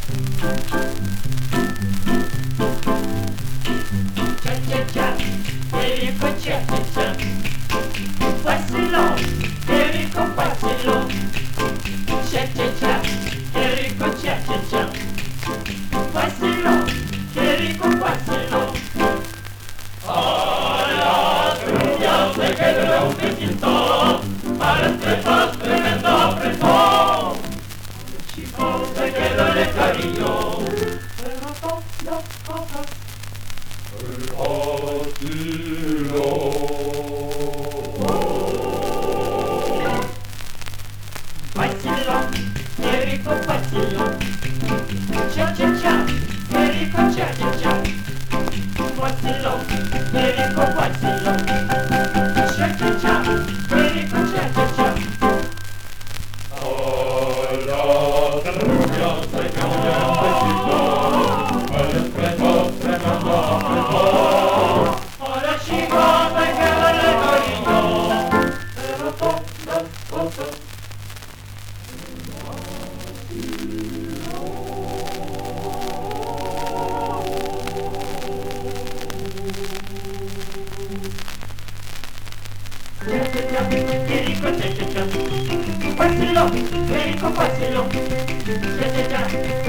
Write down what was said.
Cha-cha-cha, Perico cha-cha-cha. Vacilón, Perico vacilón. Cha-cha-cha, Perico cha-cha-cha. Vacilón, Perico vacilón. A la trulla se quedó un besito, para estrepas tremendo apretón. El chico se quedó en el cariño, pero no pasa. Vacilón, qué rico vacilón. Cha-cha-cha, qué rico cha-cha-cha. Vacilón, qué rico vacilón. Cha-cha-cha, qué rico cha-cha-cha. A la trulla se quedó un besito, para estrepas tremendo apretón. Ahora chico me queda en el cariño, pero todas cosas. Cha-cha-cha, qué rico cha-cha-cha. Vacilón, qué rico vacilón. Cha-cha-cha.